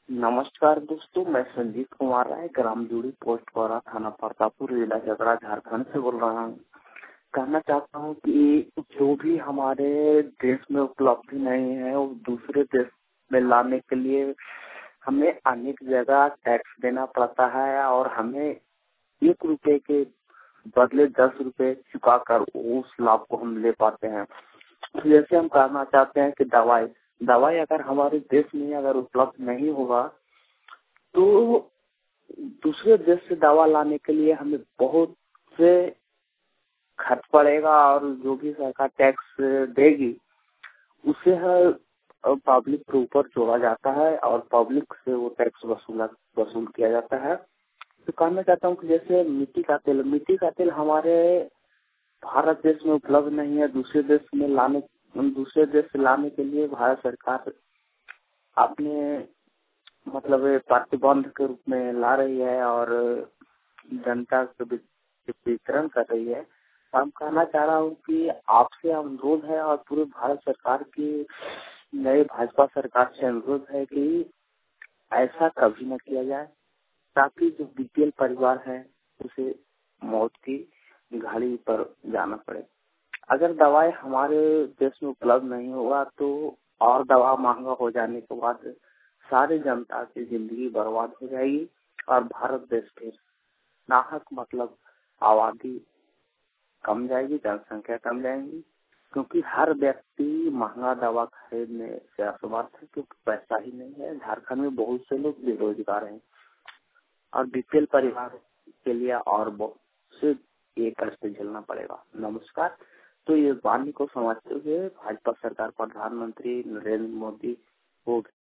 नमस्कार दोस्तों, मैं संजीत कुमार राय, ग्राम जूड़ी, पोस्ट कोरा, थाना प्रतापपुर, जिला झगड़ा, झारखंड से बोल रहा हूँ। कहना चाहता हूँ कि जो भी हमारे देश में उपलब्धि नहीं है वो दूसरे देश में लाने के लिए हमें अनेक जगह टैक्स देना पड़ता है और हमें 1 रुपए के बदले 10 रुपए चुकाकर उस लाभ को हम ले पाते हैं। जैसे हम कहना चाहते हैं कि दवाई अगर हमारे देश में अगर उपलब्ध नहीं होगा तो दूसरे देश से दवा लाने के लिए हमें बहुत से खर्च पड़ेगा और जो भी सरकार टैक्स देगी उसे पब्लिक के ऊपर जोड़ा जाता है और पब्लिक से वो टैक्स वसूल किया जाता है। तो कहना चाहता हूँ कि जैसे मिट्टी का तेल हमारे भारत देश में उपलब्ध नहीं है। दूसरे देश से लाने के लिए भारत सरकार अपने प्रतिबंध के रूप में ला रही है और जनता के वितरण कर रही है। हम कहना चाह रहा हूँ कि आपसे अनुरोध है और पूरे भारत सरकार की नई भाजपा सरकार से अनुरोध है कि ऐसा कभी न किया जाए ताकि जो बीपीएल परिवार है उसे मौत की घाटी पर जाना पड़े। अगर दवाई हमारे देश में उपलब्ध नहीं होगा तो और दवा महंगा हो जाने के बाद सारी जनता की जिंदगी बर्बाद हो जाएगी और भारत देश फिर नाहक आबादी कम जाएगी, जनसंख्या कम जाएगी, क्योंकि हर व्यक्ति महंगा दवा खरीदने से असमर्थ है क्योंकि पैसा ही नहीं है। झारखंड में बहुत से लोग बेरोजगार हैं और बीपीएल परिवार के लिए और बहुत से ये कष्ट झेलना पड़ेगा। नमस्कार। तो ये वाणी को समझते हुए भाजपा सरकार प्रधानमंत्री नरेंद्र मोदी